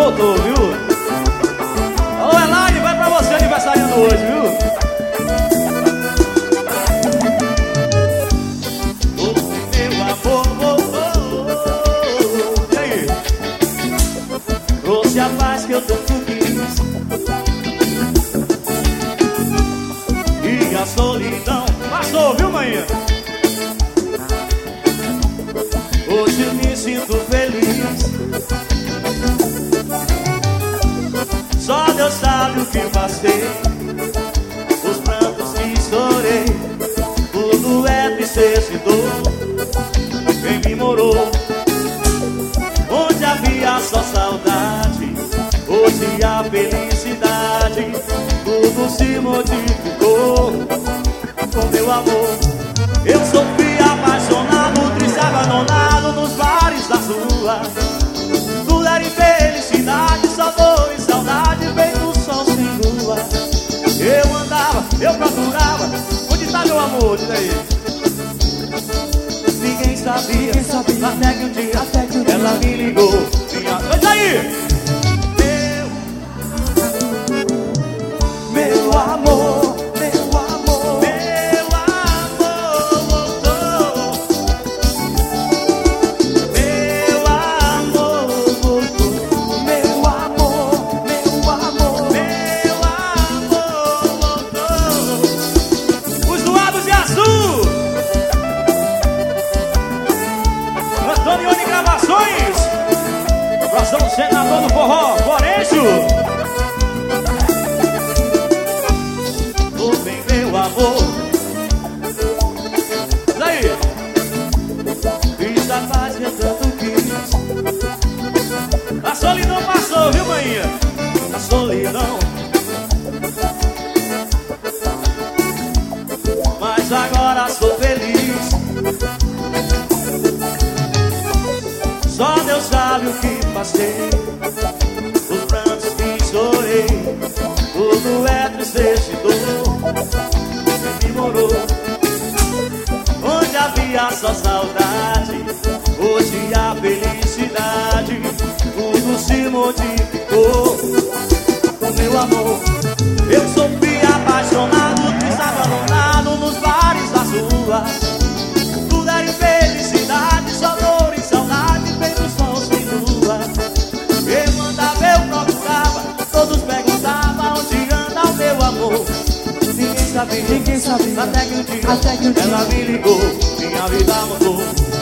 voltou, viu? Ô, Elaine, vai pra você aniversariando hoje, viu? Meu amor voltou. E aí? Trouxe a paz que eu tanto quis e a solidão passou, viu, manhã? Hoje eu me sinto feliz. Só Deus sabe o que passei, os prantos que chorei. Tudo é tristeza e dor. Quem me morou, onde havia só saudade, hoje a felicidade. Tudo se modificou com meu amor. Eu sofri apaixonado, triste, abandonado nos bares das ruas. Tudo era infelicidade, só dor e saudade, feito sol sem lua. Eu andava, eu procurava, onde tá meu amor, diz aí. Ninguém sabia, até que um dia, ela me ligou. Diz aí! Meu amor, meu amor, meu amor voltou. Meu amor voltou. Meu amor, meu amor, meu amor voltou. Os doados de azul, Antonioni Gravações, Abração Senador do Forró, Florencio. Amor, daí, fiz a paz que eu tanto quis. A solidão passou, viu, manhã? A solidão. Mas agora sou feliz. Só Deus sabe o que passei, os prantos que chorei. Tudo é tristeza e dor. Morou, onde havia só saudade, hoje a felicidade. Tudo se modificou com meu amor. Eu sofri apaixonado, triste, abandonado nos bares das ruas. Tudo era infelicidade, só dor e saudade, feito sol sem lua. Eu mandava, eu procurava, todos perguntavam onde anda o meu amor. Ninguém sabia, até que um dia, ela me ligou, minha vida mudou.